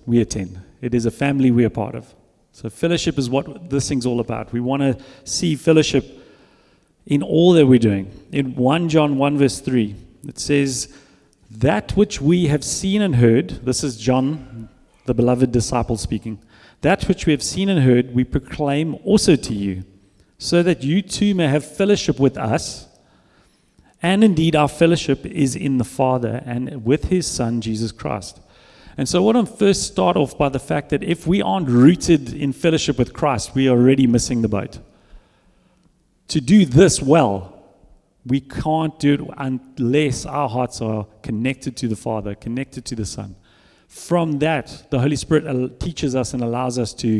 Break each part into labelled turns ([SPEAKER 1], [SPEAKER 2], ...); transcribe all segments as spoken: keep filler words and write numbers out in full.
[SPEAKER 1] we attend. It is a family we are part of. So fellowship is what this thing's all about. We want to see fellowship in all that we're doing. In First John one verse three, it says, that which we have seen and heard, this is John, the beloved disciple speaking, that which we have seen and heard, we proclaim also to you, so that you too may have fellowship with us. And indeed, our fellowship is in the Father and with His Son, Jesus Christ. And so I want to first start off by the fact that if we aren't rooted in fellowship with Christ, we are already missing the boat. To do this well, we can't do it unless our hearts are connected to the Father, connected to the Son. From that, the Holy Spirit teaches us and allows us to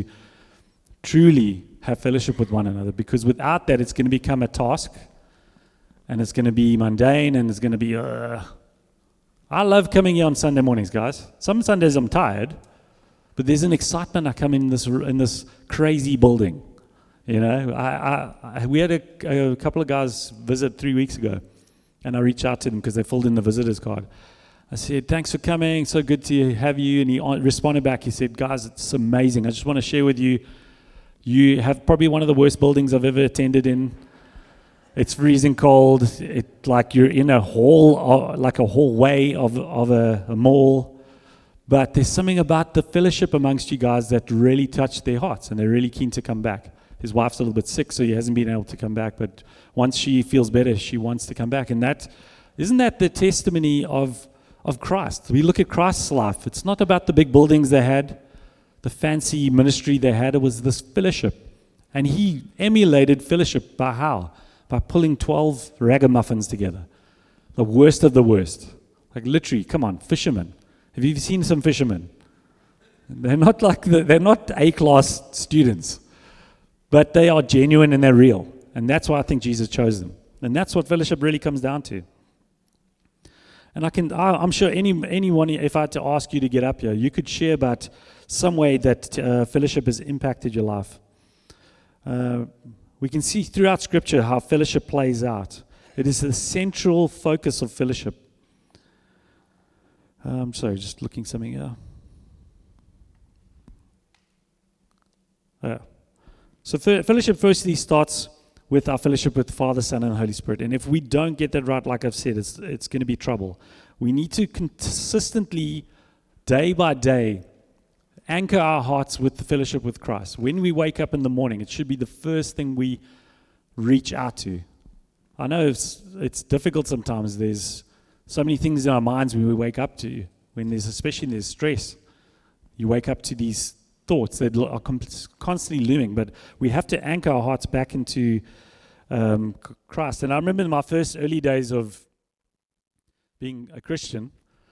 [SPEAKER 1] truly have fellowship with one another, because without that, it's going to become a task, and it's going to be mundane, and it's going to be, uh, I love coming here on Sunday mornings, guys. Some Sundays I'm tired, but there's an excitement. I come in this in this crazy building. You know, I, I, I we had a, a couple of guys visit three weeks ago, and I reached out to them because they filled in the visitor's card. I said, thanks for coming, so good to have you. And he responded back, he said, guys, it's amazing. I just want to share with you, you have probably one of the worst buildings I've ever attended in. It's freezing cold. It like you're in a hall, like a hallway of of a, a mall. But there's something about the fellowship amongst you guys that really touched their hearts, and they're really keen to come back. His wife's a little bit sick, so he hasn't been able to come back. But once she feels better, she wants to come back. And that, isn't that the testimony of, of Christ? We look at Christ's life. It's not about the big buildings they had, the fancy ministry they had. It was this fellowship. And he emulated fellowship by how? By pulling twelve ragamuffins together. The worst of the worst. Like literally, come on, fishermen. Have you seen some fishermen? They're not like the, they're not A-class students. But they are genuine and they're real. And that's why I think Jesus chose them. And that's what fellowship really comes down to. And I can, I, I'm sure any anyone, if I had to ask you to get up here, you could share about some way that uh, fellowship has impacted your life. Uh, we can see throughout Scripture how fellowship plays out. It is the central focus of fellowship. I'm um, sorry, just looking something here. Uh, So fellowship firstly starts with our fellowship with Father, Son, and Holy Spirit. And if we don't get that right, like I've said, it's, it's going to be trouble. We need to consistently, day by day, anchor our hearts with the fellowship with Christ. When we wake up in the morning, it should be the first thing we reach out to. I know it's, it's difficult sometimes. There's so many things in our minds when we wake up to, when there's, especially when there's stress. You wake up to these thoughts that are constantly looming, but we have to anchor our hearts back into um, Christ. And I remember in my first early days of being a Christian,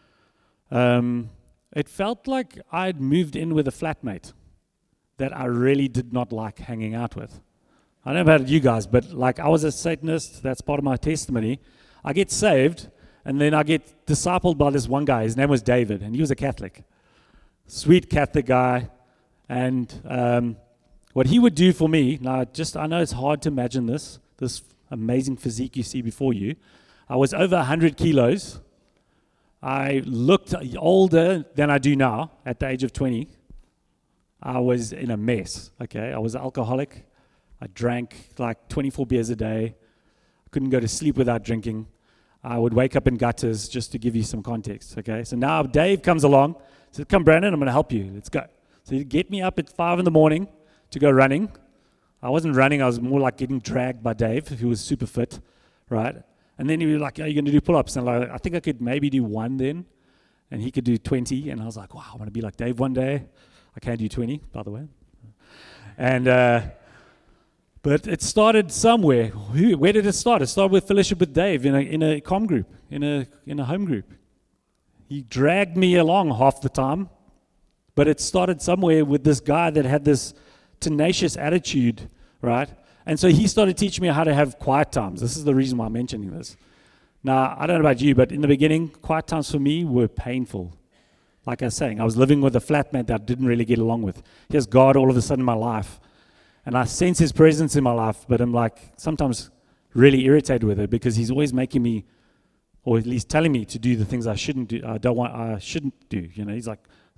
[SPEAKER 1] um, it felt like I'd moved in with a flatmate that I really did not like hanging out with. I don't know about you guys, but like I was a Satanist. That's part of my testimony. I get saved, and then I get discipled by this one guy. His name was David, and he was a Catholic. Sweet Catholic guy. And um, what he would do for me, now just I know it's hard to imagine this, this amazing physique you see before you. I was over one hundred kilos. I looked older than I do now at the age of twenty. I was in a mess, okay? I was an alcoholic. I drank like twenty-four beers a day. I couldn't go to sleep without drinking. I would wake up in gutters, just to give you some context, okay? So now Dave comes along, says, come Brandon, I'm going to help you. Let's go. So he'd get me up at five in the morning to go running. I wasn't running, I was more like getting dragged by Dave, who was super fit, right? And then he was like, are you going to do pull-ups? And like, I think I could maybe do one then, and he could do twenty. And I was like, wow, I want to be like Dave one day. I can't do twenty, by the way. And, uh, but it started somewhere. Who, where did it start? It started with fellowship with Dave in a, in a comm group, in a, in a home group. He dragged me along half the time. But it started somewhere with this guy that had this tenacious attitude, right? And so he started teaching me how to have quiet times. This is the reason why I'm mentioning this. Now, I don't know about you, but in the beginning, quiet times for me were painful. Like I was saying, I was living with a flatmate that I didn't really get along with. Here's God all of a sudden in my life. And I sense His presence in my life, but I'm like sometimes really irritated with it because He's always making me, or at least telling me to do the things I shouldn't do, I don't want, I shouldn't do. You know, He's like,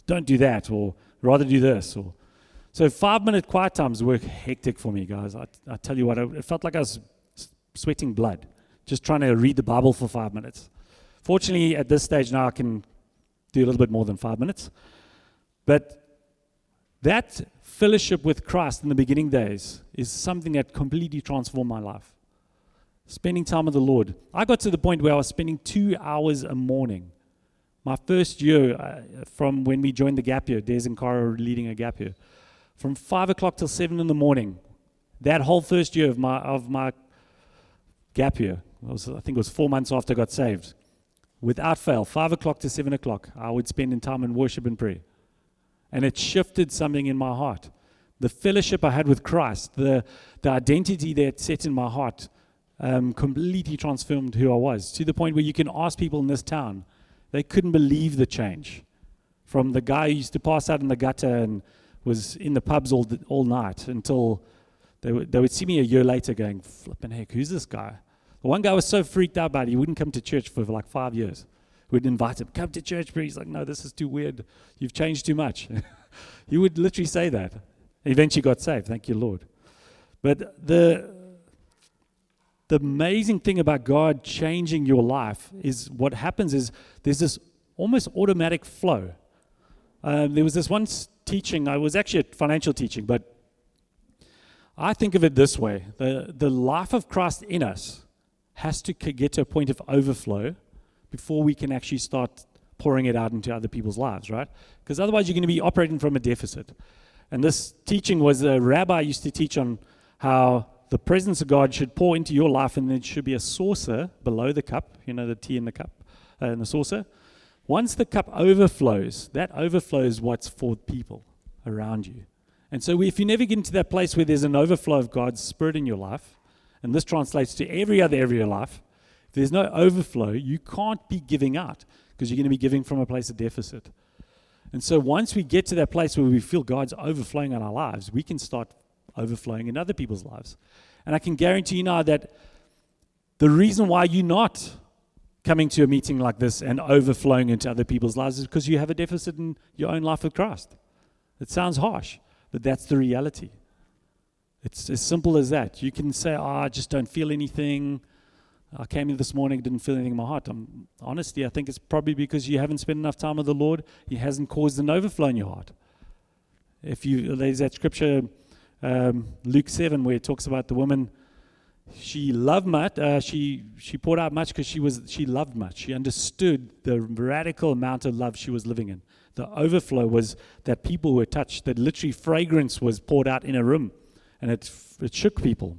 [SPEAKER 1] don't do that, or rather do this. Or So five-minute quiet times were hectic for me, guys. I, I tell you what, it felt like I was sweating blood, just trying to read the Bible for five minutes. Fortunately, at this stage now, I can do a little bit more than five minutes. But that fellowship with Christ in the beginning days is something that completely transformed my life. Spending time with the Lord. I got to the point where I was spending two hours a morning. My first year, uh, from when we joined the gap year, Des and Cara were leading a gap year, from five o'clock till seven in the morning, that whole first year of my of my gap year, it was, I think it was four months after I got saved, without fail, five o'clock to seven o'clock, I would spend in time in worship and prayer. And it shifted something in my heart. The fellowship I had with Christ, the, the identity that set in my heart, um, completely transformed who I was, to the point where you can ask people in this town, they couldn't believe the change. From the guy who used to pass out in the gutter and was in the pubs all all night until they would, they would see me a year later going, flipping heck, who's this guy? The one guy was so freaked out about it, he wouldn't come to church for like five years. We'd invite him, come to church, but he's like, no, this is too weird. You've changed too much. He would literally say that. Eventually got saved, thank you, Lord. But the the amazing thing about God changing your life is what happens is there's this almost automatic flow. Um, there was this one teaching, I was actually a financial teaching, but I think of it this way. The, the life of Christ in us has to get to a point of overflow before we can actually start pouring it out into other people's lives, right? Because otherwise you're going to be operating from a deficit. And this teaching was, a rabbi used to teach on how the presence of God should pour into your life, and there should be a saucer below the cup, you know, the tea in the cup, uh, in the saucer. Once the cup overflows, that overflows what's for people around you. And so if you never get into that place where there's an overflow of God's Spirit in your life, and this translates to every other area of your life, if there's no overflow, you can't be giving out, because you're going to be giving from a place of deficit. And so once we get to that place where we feel God's overflowing in our lives, we can start overflowing in other people's lives. And I can guarantee you now that the reason why you're not coming to a meeting like this and overflowing into other people's lives is because you have a deficit in your own life with Christ. It sounds harsh, but that's the reality. It's as simple as that. You can say, oh, I just don't feel anything. I came in this morning, didn't feel anything in my heart. Um, honestly, I think it's probably because you haven't spent enough time with the Lord. He hasn't caused an overflow in your heart. If you, there's that scripture, um, Luke seven, where it talks about the woman. She loved much. Uh, she she poured out much because she was she loved much. She understood the radical amount of love she was living in. The overflow was that people were touched. That literally fragrance was poured out in a room, and it it shook people.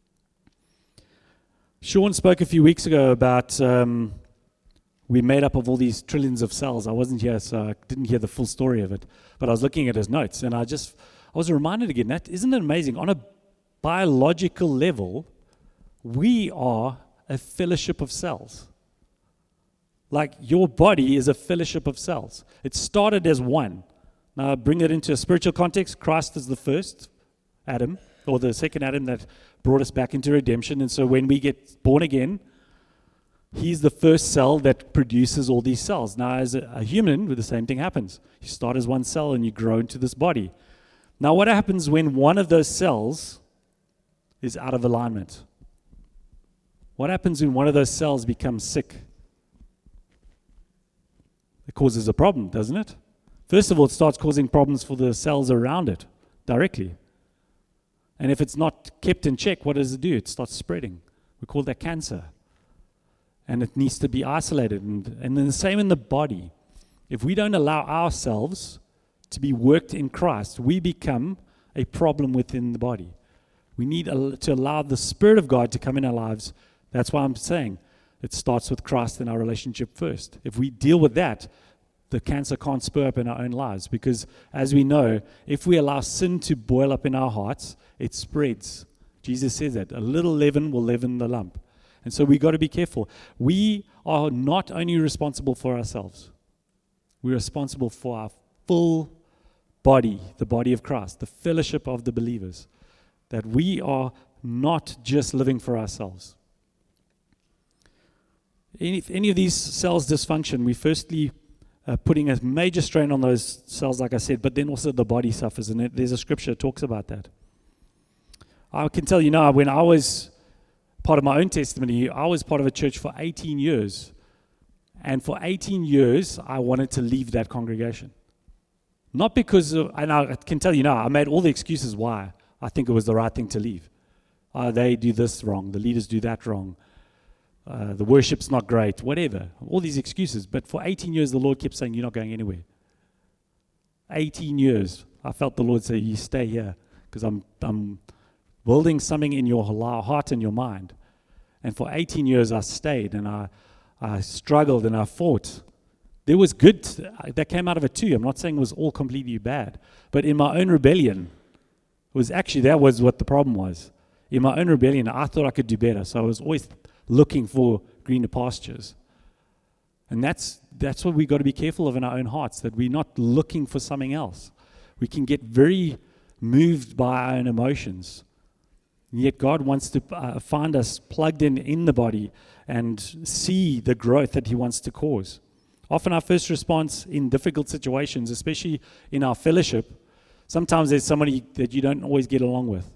[SPEAKER 1] Sean spoke a few weeks ago about um, we're made up of all these trillions of cells. I wasn't here, so I didn't hear the full story of it. But I was looking at his notes, and I just I was reminded again, that isn't it amazing? On a biological level, we are a fellowship of cells. Like your body is a fellowship of cells. It started as one. Now bring it into a spiritual context. Christ is the first Adam, or the second Adam that brought us back into redemption. And so when we get born again, he's the first cell that produces all these cells. Now as a, a human, the same thing happens. You start as one cell and you grow into this body. Now what happens when one of those cells is out of alignment? What happens when one of those cells becomes sick? It causes a problem, doesn't it? First of all, it starts causing problems for the cells around it directly. And if it's not kept in check, what does it do? It starts spreading. We call that cancer. And it needs to be isolated. And, and then the same in the body. If we don't allow ourselves to be worked in Christ, we become a problem within the body. We need to allow the Spirit of God to come in our lives. That's why I'm saying it starts with Christ and our relationship first. If we deal with that, the cancer can't spur up in our own lives, because as we know, if we allow sin to boil up in our hearts, it spreads. Jesus says that a little leaven will leaven the lump. And so we got to be careful. We are not only responsible for ourselves, we're responsible for our full body, the body of Christ, the fellowship of the believers, that we are not just living for ourselves. If any of these cells dysfunction, we firstly uh, putting a major strain on those cells, like I said, but then also the body suffers, and it, there's a scripture that talks about that. I can tell you now, when I was part of my own testimony, I was part of a church for eighteen years, and for eighteen years, I wanted to leave that congregation. Not because, of, and I can tell you now, I made all the excuses why I think it was the right thing to leave. Uh, they do this wrong, the leaders do that wrong, uh, the worship's not great, whatever, all these excuses. But for eighteen years, the Lord kept saying, you're not going anywhere. eighteen years, I felt the Lord say, you stay here, because I'm, I'm building something in your heart and your mind. And for eighteen years, I stayed, and I, I struggled, and I fought. There was good that came out of it too. I'm not saying it was all completely bad. But in my own rebellion, it was actually, that was what the problem was. In my own rebellion, I thought I could do better. So I was always looking for greener pastures. And that's that's what we got to be careful of in our own hearts, that we're not looking for something else. We can get very moved by our own emotions. And yet God wants to uh, find us plugged in in the body and see the growth that he wants to cause. Often our first response in difficult situations, especially in our fellowship, sometimes there's somebody that you don't always get along with.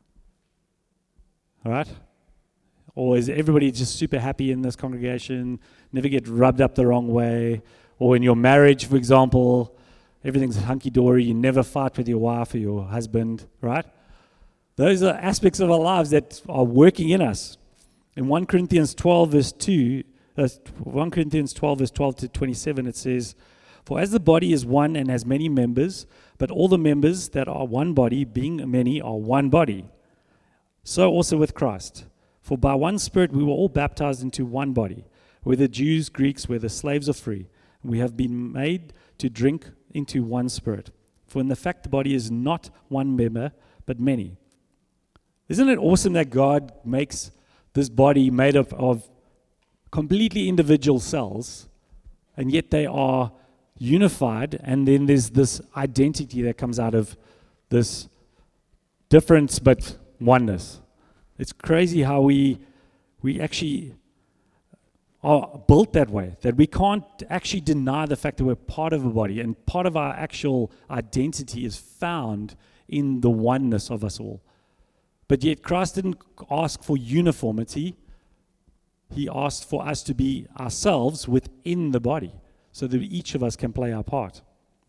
[SPEAKER 1] All right? Or is everybody just super happy in this congregation, never get rubbed up the wrong way? Or in your marriage, for example, everything's hunky-dory, you never fight with your wife or your husband, right? Those are aspects of our lives that are working in us. In First Corinthians twelve, verse two, uh, First Corinthians twelve, verse twelve to twenty-seven, it says, for as the body is one and has many members, but all the members that are one body, being many, are one body. So also with Christ. For by one Spirit we were all baptized into one body, whether Jews, Greeks, whether slaves or free. And we have been made to drink into one Spirit. For in the fact the body is not one member, but many. Isn't it awesome that God makes this body made up of completely individual cells, and yet they are unified, and then there's this identity that comes out of this difference but oneness. It's crazy how we we actually are built that way, that we can't actually deny the fact that we're part of a body, and part of our actual identity is found in the oneness of us all. But yet Christ didn't ask for uniformity. He asked for us to be ourselves within the body, so that each of us can play our part.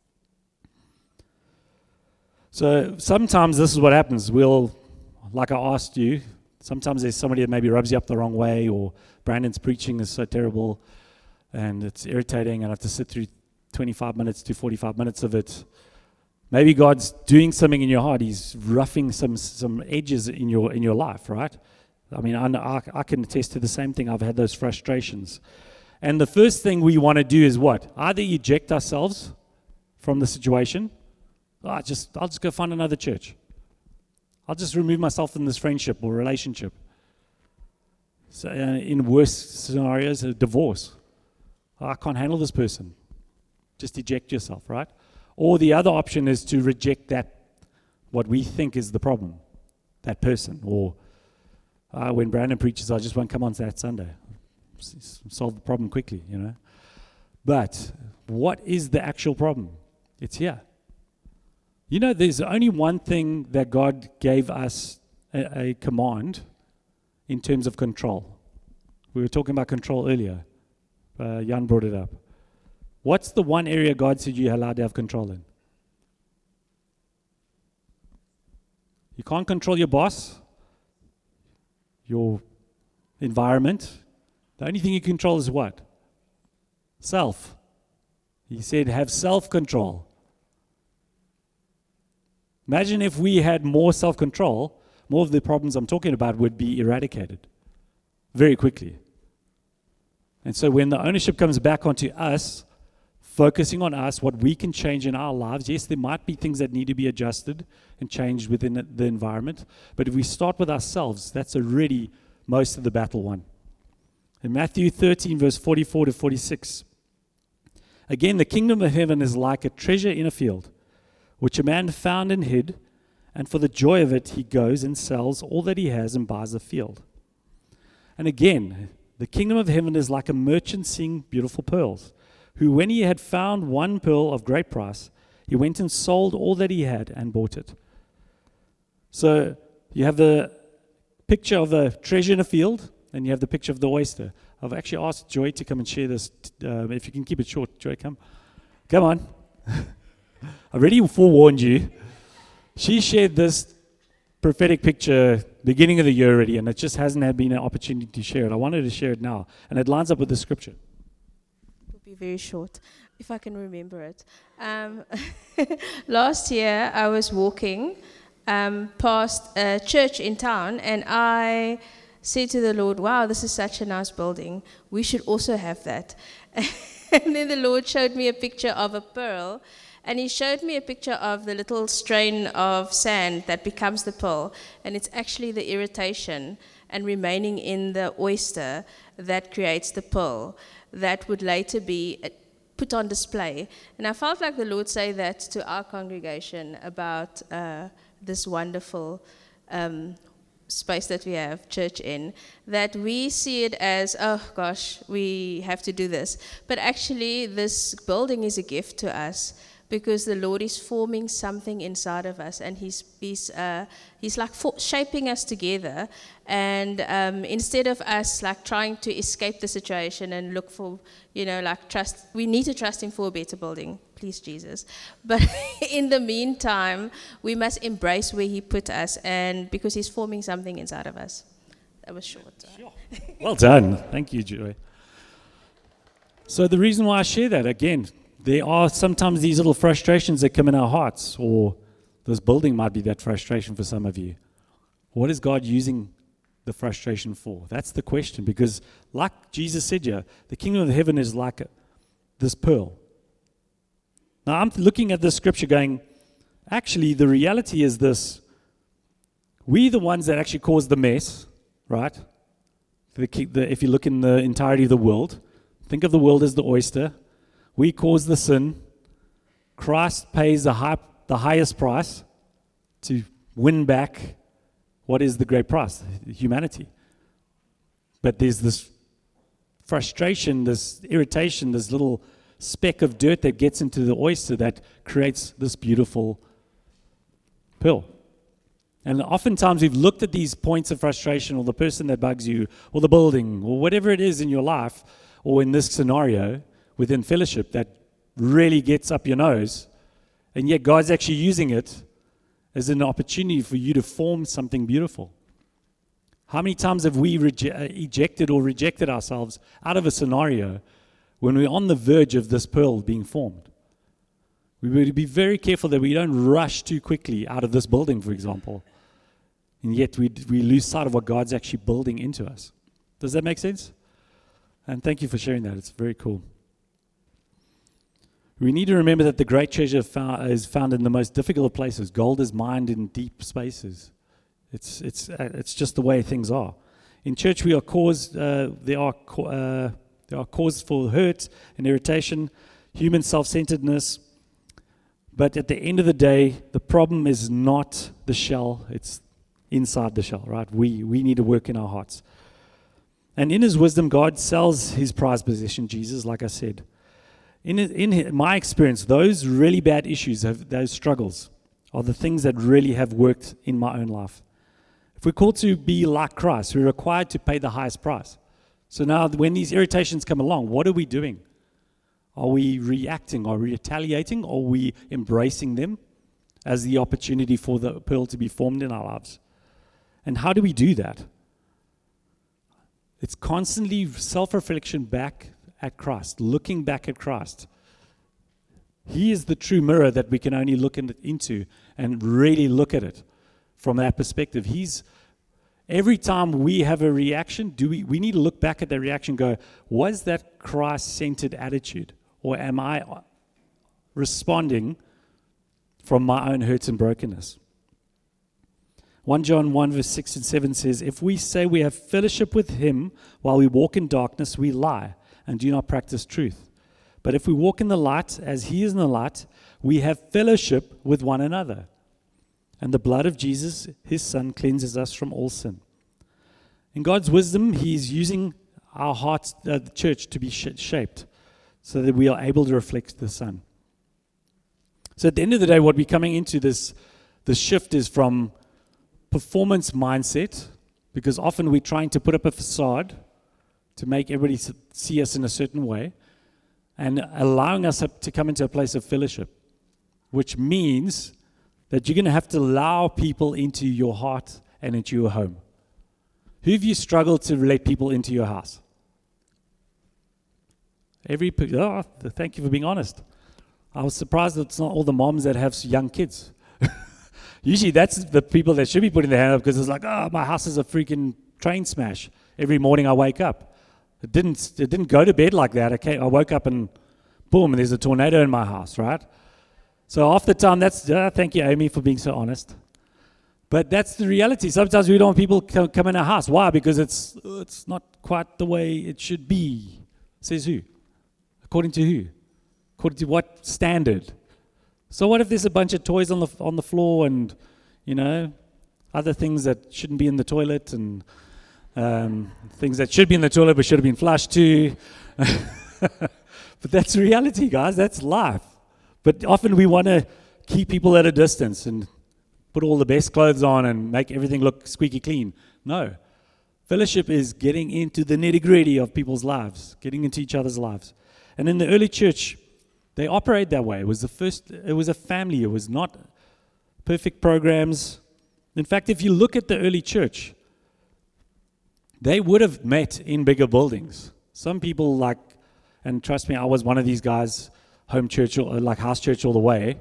[SPEAKER 1] So sometimes this is what happens. We'll, like I asked you, sometimes there's somebody that maybe rubs you up the wrong way, or Brandon's preaching is so terrible and it's irritating, and I have to sit through twenty-five minutes to forty-five minutes of it. Maybe God's doing something in your heart. He's roughing some some edges in your in your life, right? I mean, I, I can attest to the same thing. I've had those frustrations. And the first thing we want to do is what? Either eject ourselves from the situation. Oh, just I'll just go find another church. I'll just remove myself from this friendship or relationship. So, uh, in worse scenarios, a divorce. Oh, I can't handle this person. Just eject yourself, right? Or the other option is to reject that, what we think is the problem, that person. Or uh, when Brandon preaches, I just won't come on that Sunday. S- solve the problem quickly, you know. But what is the actual problem? It's here. You know, there's only one thing that God gave us a, a command in terms of control. We were talking about control earlier. Uh, Jan brought it up. What's the one area God said you're allowed to have control in? You can't control your boss, your environment. The only thing you control is what? Self. He said, have self-control. Imagine if we had more self-control, more of the problems I'm talking about would be eradicated very quickly. And so when the ownership comes back onto us, focusing on us, what we can change in our lives. Yes, there might be things that need to be adjusted and changed within the environment, but if we start with ourselves, that's already most of the battle won. In Matthew thirteen, verse forty-four to forty-six, again, the kingdom of heaven is like a treasure in a field, which a man found and hid, and for the joy of it he goes and sells all that he has and buys the field. And again, the kingdom of heaven is like a merchant seeing beautiful pearls, who, when he had found one pearl of great price, he went and sold all that he had and bought it. So you have the picture of the treasure in a field, and you have the picture of the oyster. I've actually asked Joy to come and share this. Uh, if you can keep it short, Joy, come. Come on. I already forewarned you. She shared this prophetic picture beginning of the year already, and it just hasn't had been an opportunity to share it. I wanted to share it now, and it lines up with the scripture.
[SPEAKER 2] It'll be very short, if I can remember it. Um, last year, I was walking um, past a church in town, and I said to the Lord, wow, this is such a nice building. We should also have that. And then the Lord showed me a picture of a pearl, and he showed me a picture of the little strain of sand that becomes the pearl, and it's actually the irritation and remaining in the oyster that creates the pearl that would later be put on display. And I felt like the Lord say that to our congregation about uh, this wonderful um, space that we have, church in, that we see it as, oh gosh, we have to do this. But actually, this building is a gift to us, because the Lord is forming something inside of us, and He's He's uh, He's like for, shaping us together. And um, instead of us like trying to escape the situation and look for, you know, like trust, we need to trust Him for a better building, please Jesus. But in the meantime, we must embrace where He put us, and because He's forming something inside of us. That was short.
[SPEAKER 1] Sure. Well done. Thank you, Joy. So the reason why I share that, again, there are sometimes these little frustrations that come in our hearts, or this building might be that frustration for some of you. What is God using the frustration for? That's the question, because like Jesus said here, the kingdom of heaven is like this pearl. Now I'm looking at this scripture going, actually the reality is this: we're the ones that actually cause the mess, right? The, the, if you look in the entirety of the world, think of the world as the oyster. We cause the sin. Christ pays the, high, the highest price to win back what is the great price? Humanity. But there's this frustration, this irritation, this little speck of dirt that gets into the oyster that creates this beautiful pearl. And oftentimes we've looked at these points of frustration, or the person that bugs you, or the building, or whatever it is in your life, or in this scenario within fellowship that really gets up your nose, and yet God's actually using it as an opportunity for you to form something beautiful. How many times have we reje- ejected or rejected ourselves out of a scenario when we're on the verge of this pearl being formed? We would be very careful that we don't rush too quickly out of this building, for example, and yet we we lose sight of what God's actually building into us. Does that make sense? And thank you for sharing that. It's very cool. We need to remember that the great treasure found, is found in the most difficult places. Gold is mined in deep spaces. It's it's uh, it's just the way things are. In church, we are caused. Uh, there are uh, there are causes for hurt and irritation, human self-centeredness. But at the end of the day, the problem is not the shell; it's inside the shell, right? We we need to work in our hearts. And in His wisdom, God sells His prized possession, Jesus, like I said. In in my experience, those really bad issues, have, those struggles, are the things that really have worked in my own life. If we're called to be like Christ, we're required to pay the highest price. So now when these irritations come along, what are we doing? Are we reacting? Are we retaliating? Or are we embracing them as the opportunity for the pearl to be formed in our lives? And how do we do that? It's constantly self-reflection back at Christ, looking back at Christ. He is the true mirror that we can only look in, into and really look at it from that perspective. He's every time we have a reaction, do we we need to look back at that reaction and go, was that Christ-centered attitude, or am I responding from my own hurts and brokenness? First John one verse six and seven says, if we say we have fellowship with Him while we walk in darkness, we lie and do not practice truth. But if we walk in the light as He is in the light, we have fellowship with one another. And the blood of Jesus, His Son, cleanses us from all sin. In God's wisdom, He is using our hearts, uh, the church, to be sh- shaped. so that we are able to reflect the Son. So at the end of the day, what we're coming into this, the shift is from performance mindset, because often we're trying to put up a facade to make everybody see us in a certain way, and allowing us to come into a place of fellowship, which means that you're going to have to allow people into your heart and into your home. Who have you struggled to let people into your house? Every oh, thank you for being honest. I was surprised that it's not all the moms that have young kids. Usually that's the people that should be putting their hand up, because it's like, oh, my house is a freaking train smash. Every morning I wake up. It didn't it didn't go to bed like that. Okay, I woke up and boom, there's a tornado in my house, right? So half the time, that's, uh, thank you, Amy, for being so honest. But that's the reality. Sometimes we don't want people to come in our house. Why? Because it's it's not quite the way it should be. Says who? According to who? According to what standard? So what if there's a bunch of toys on the on the floor and, you know, other things that shouldn't be in the toilet, and um, things that should be in the toilet but should have been flushed too? But that's reality, guys. That's life. But often we want to keep people at a distance and put all the best clothes on and make everything look squeaky clean. No. Fellowship is getting into the nitty-gritty of people's lives, getting into each other's lives. And in the early church, they operated that way. It was the first, it was a family. It was not perfect programs. In fact, if you look at the early church, they would have met in bigger buildings. Some people like, and trust me, I was one of these guys, home church, or like house church all the way.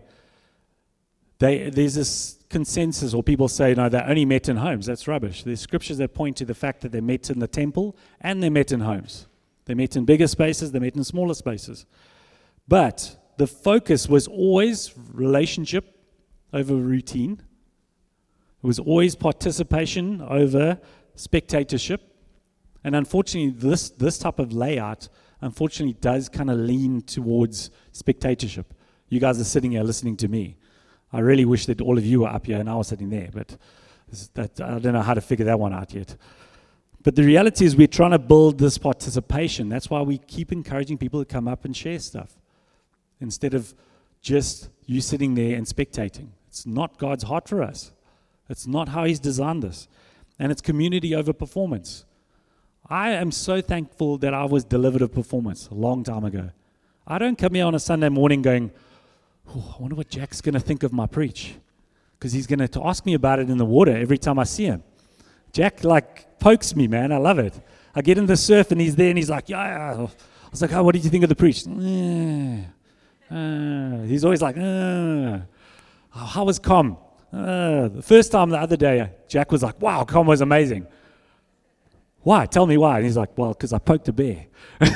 [SPEAKER 1] They, there's this consensus, or people say, no, they only met in homes. That's rubbish. There's scriptures that point to the fact that they met in the temple and they met in homes. They met in bigger spaces, they met in smaller spaces. But the focus was always relationship over routine. It was always participation over spectatorship. And unfortunately, this, this type of layout, unfortunately, does kind of lean towards spectatorship. You guys are sitting here listening to me. I really wish that all of you were up here and I was sitting there, but that, I don't know how to figure that one out yet. But the reality is we're trying to build this participation. That's why we keep encouraging people to come up and share stuff instead of just you sitting there and spectating. It's not God's heart for us. It's not how He's designed this. And it's community over performance. I am so thankful that I was delivered of performance a long time ago. I don't come here on a Sunday morning going, oh, I wonder what Jack's going to think of my preach, because he's going to ask me about it in the water every time I see him. Jack, like, pokes me, man. I love it. I get in the surf, and he's there, and he's like, yeah. I was like, oh, what did you think of the preach? Yeah. Uh, he's always like, uh. oh, how was Com? Uh, the first time the other day, Jack was like, wow, Com was amazing. Why? Tell me why. And he's like, well, because I poked a bear.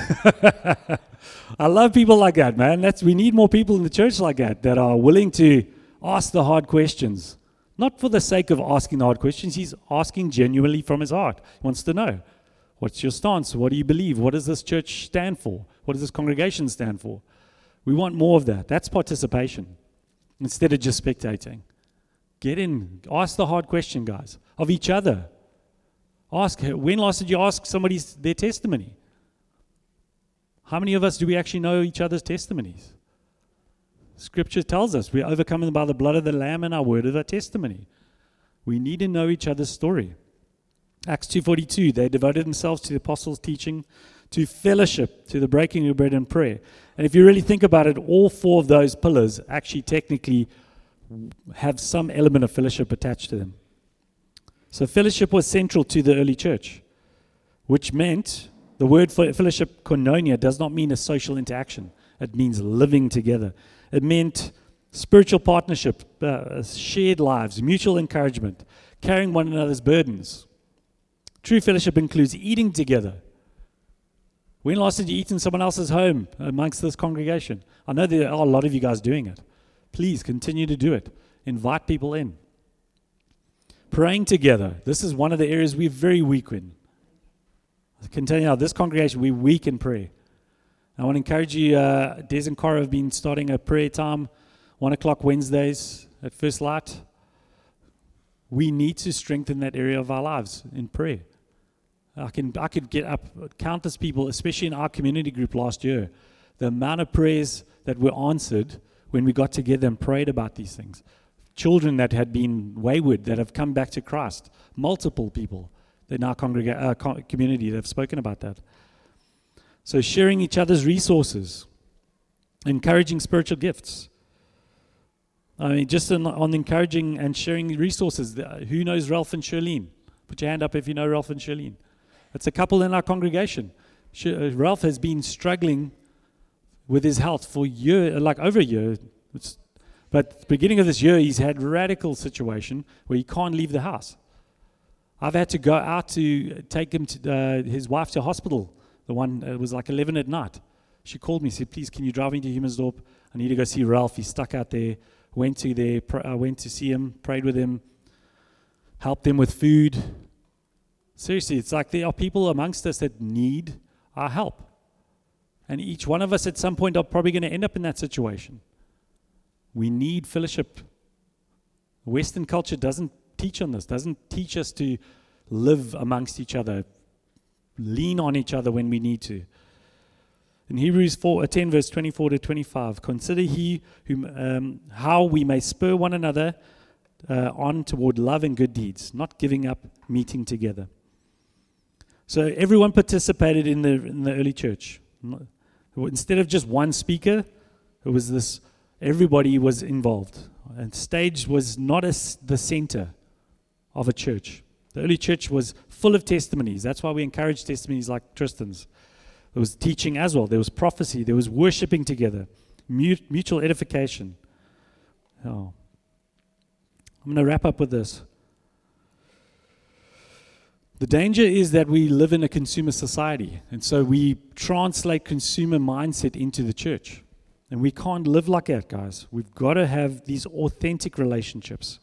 [SPEAKER 1] I love people like that, man. That's we need more people in the church like that, that are willing to ask the hard questions. Not for the sake of asking the hard questions. He's asking genuinely from his heart. He wants to know, what's your stance? What do you believe? What does this church stand for? What does this congregation stand for? We want more of that. That's participation instead of just spectating. Get in. Ask the hard question, guys, of each other. Ask, when last did you ask somebody their testimony? How many of us do we actually know each other's testimonies? Scripture tells us we're overcome by the blood of the Lamb and our word of our testimony. We need to know each other's story. Acts two forty-two, they devoted themselves to the apostles' teaching, to fellowship, to the breaking of bread and prayer. And if you really think about it, all four of those pillars actually technically have some element of fellowship attached to them. So fellowship was central to the early church, which meant the word for fellowship, koinonia, does not mean a social interaction. It means living together. It meant spiritual partnership, uh, shared lives, mutual encouragement, carrying one another's burdens. True fellowship includes eating together. When last did you eat in someone else's home amongst this congregation? I know there are a lot of you guys doing it. Please continue to do it. Invite people in. Praying together. This is one of the areas we're very weak in. I can tell you now, this congregation, we're weak in prayer. I want to encourage you, uh, Des and Cora have been starting a prayer time, one o'clock Wednesdays at First Light. We need to strengthen that area of our lives in prayer. I can I could get up countless people, especially in our community group last year, the amount of prayers that were answered when we got together and prayed about these things. Children that had been wayward, that have come back to Christ. Multiple people in our congrega- uh, co- community that have spoken about that. So sharing each other's resources, encouraging spiritual gifts. I mean, just on, on encouraging and sharing resources. The, who knows Ralph and Shirlene? Put your hand up if you know Ralph and Shirlene. It's a couple in our congregation. Sh- uh, Ralph has been struggling with his health for a year, like over a year. It's, but beginning of this year, he's had radical situation where he can't leave the house. I've had to go out to take him to uh, his wife to hospital. The one, it was like eleven at night. She called me, said, please, can you drive me to Humansdorp? I need to go see Ralph. He's stuck out there. Went to there, pr- I went to see him, prayed with him, helped him with food. Seriously, it's like there are people amongst us that need our help. And each one of us at some point are probably going to end up in that situation. We need fellowship. Western culture doesn't teach on this, doesn't teach us to live amongst each other, lean on each other when we need to. In Hebrews four, uh, ten, verse twenty-four to twenty-five, consider he whom, um, how we may spur one another uh, on toward love and good deeds, not giving up meeting together. So everyone participated in the in the early church. Instead of just one speaker, it was this. Everybody was involved, and stage was not as the center of a church. The early church was full of testimonies. That's why we encourage testimonies like Tristan's. There was teaching as well. There was prophecy. There was worshiping together, mut- mutual edification. Oh. I'm going to wrap up with this. The danger is that we live in a consumer society, and so we translate consumer mindset into the church. And we can't live like that, guys. We've got to have these authentic relationships.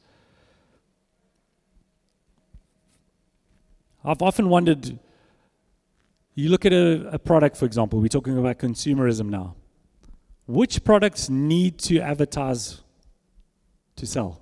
[SPEAKER 1] I've often wondered, you look at a, a product, for example, we're talking about consumerism now. Which products need to advertise to sell?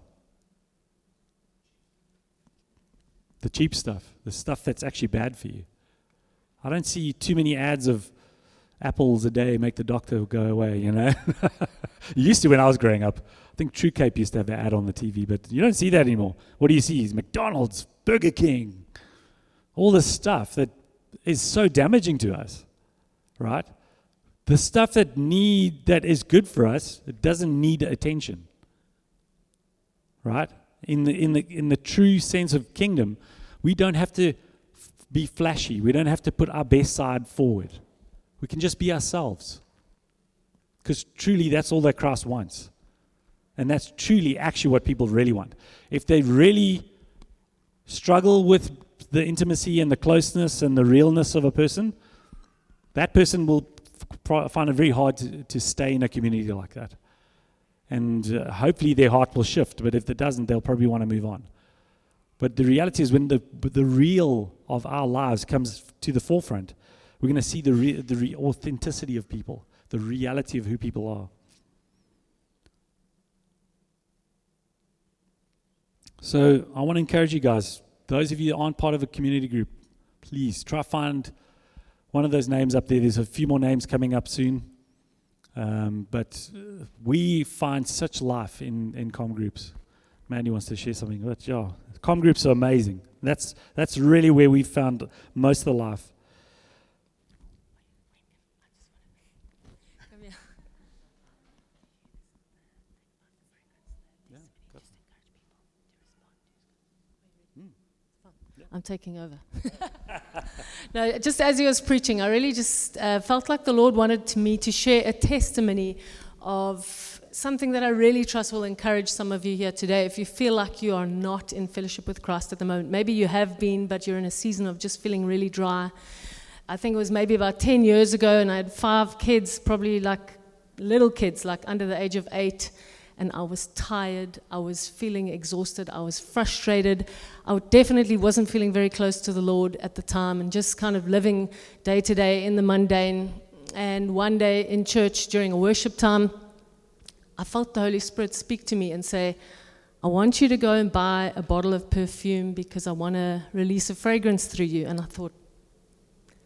[SPEAKER 1] The cheap stuff, the stuff that's actually bad for you. I don't see too many ads of apples a day make the doctor go away, you know. You used to when I was growing up. I think True Cape used to have an ad on the T V, but you don't see that anymore. What do you see? It's McDonald's, Burger King, all this stuff that is so damaging to us, right? The stuff that need that is good for us, it doesn't need attention, right? In the in the in the true sense of kingdom, we don't have to f- be flashy. We don't have to put our best side forward. We can just be ourselves, because truly that's all that Christ wants, and that's truly actually what people really want. If they really struggle with the intimacy and the closeness and the realness of a person, that person will f- find it very hard to, to stay in a community like that. And uh, hopefully their heart will shift, but if it doesn't, they'll probably want to move on. But the reality is when the the real of our lives comes to the forefront, we're going to see the re- the re- authenticity of people, the reality of who people are. So I want to encourage you guys, those of you that aren't part of a community group, please try to find one of those names up there. There's a few more names coming up soon. Um, but uh, we find such life in, in comm groups. Mandy wants to share something. But yeah, comm groups are amazing. That's that's really where we found most of the life.
[SPEAKER 3] I'm taking over. No, just as he was preaching, I really just uh, felt like the Lord wanted to me to share a testimony of something that I really trust will encourage some of you here today. If you feel like you are not in fellowship with Christ at the moment, maybe you have been, but you're in a season of just feeling really dry. I think it was maybe about ten years ago, and I had five kids, probably like little kids, like under the age of eight. And I was tired, I was feeling exhausted, I was frustrated. I definitely wasn't feeling very close to the Lord at the time, and just kind of living day to day in the mundane. And one day in church during a worship time, I felt the Holy Spirit speak to me and say, I want you to go and buy a bottle of perfume because I want to release a fragrance through you. And I thought,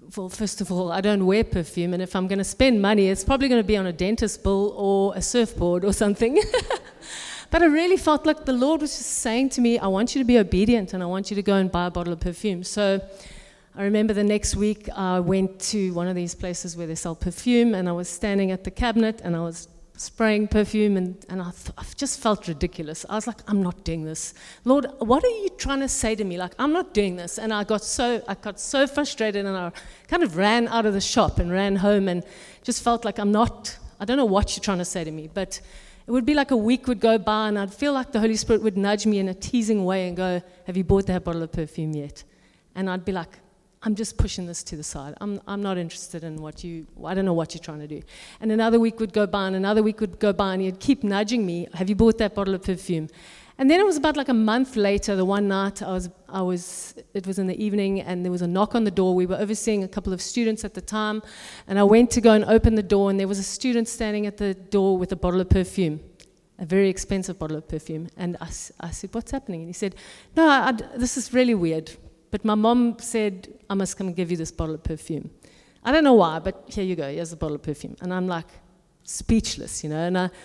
[SPEAKER 3] well, first of all, I don't wear perfume, and if I'm going to spend money, it's probably going to be on a dentist bill or a surfboard or something. But I really felt like the Lord was just saying to me, I want you to be obedient, and I want you to go and buy a bottle of perfume. So I remember the next week I went to one of these places where they sell perfume, and I was standing at the cabinet, and I was spraying perfume, and, and I, th- I just felt ridiculous. I was like, I'm not doing this. Lord, what are you trying to say to me? Like, I'm not doing this. And I got so I got so frustrated, and I kind of ran out of the shop and ran home and just felt like I'm not, I don't know what you're trying to say to me, but it would be like a week would go by, and I'd feel like the Holy Spirit would nudge me in a teasing way and go, have you bought that bottle of perfume yet? And I'd be like, I'm just pushing this to the side. I'm I'm not interested in what you, I don't know what you're trying to do. And another week would go by, and another week would go by, and he'd keep nudging me, have you bought that bottle of perfume? And then it was about like a month later, the one night, I was, I was, it was in the evening, and there was a knock on the door. We were overseeing a couple of students at the time, and I went to go and open the door, and there was a student standing at the door with a bottle of perfume, a very expensive bottle of perfume. And I, I said, what's happening? And he said, no, I, I, this is really weird. But my mom said, I must come and give you this bottle of perfume. I don't know why, but here you go, here's the bottle of perfume. And I'm like, speechless, you know. And I,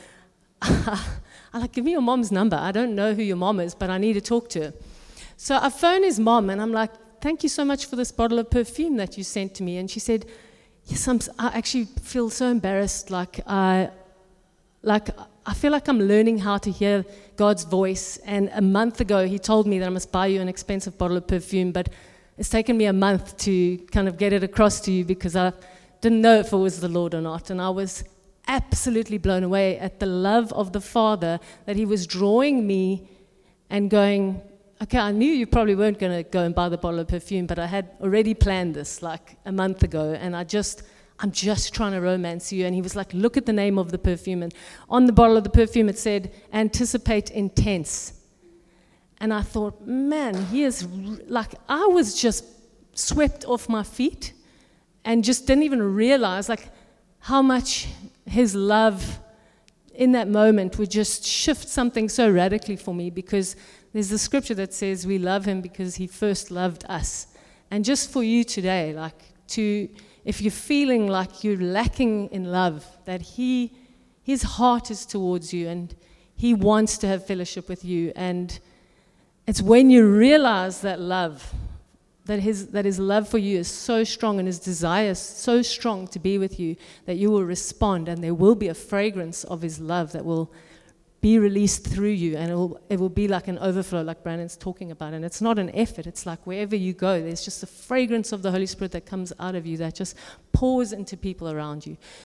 [SPEAKER 3] I like, give me your mom's number. I don't know who your mom is, but I need to talk to her. So I phone his mom, and I'm like, thank you so much for this bottle of perfume that you sent to me. And she said, yes, I'm, I actually feel so embarrassed, like I, like I feel like I'm learning how to hear God's voice, and a month ago he told me that I must buy you an expensive bottle of perfume, but it's taken me a month to kind of get it across to you because I didn't know if it was the Lord or not, and I was absolutely blown away at the love of the Father, that he was drawing me and going, okay, I knew you probably weren't going to go and buy the bottle of perfume, but I had already planned this like a month ago, and I just... I'm just trying to romance you. And he was like, look at the name of the perfume. And on the bottle of the perfume, it said, Anticipate Intense. And I thought, man, he is, like, I was just swept off my feet and just didn't even realize, like, how much his love in that moment would just shift something so radically for me, because there's the scripture that says we love him because he first loved us. And just for you today, like, to... if you're feeling like you're lacking in love, that he, his heart is towards you, and he wants to have fellowship with you. And it's when you realize that love, that his, that his love for you is so strong, and his desire is so strong to be with you, that you will respond, and there will be a fragrance of his love that will be released through you, and it will, it will be like an overflow, like Brandon's talking about. And it's not an effort. It's like wherever you go, there's just a fragrance of the Holy Spirit that comes out of you that just pours into people around you.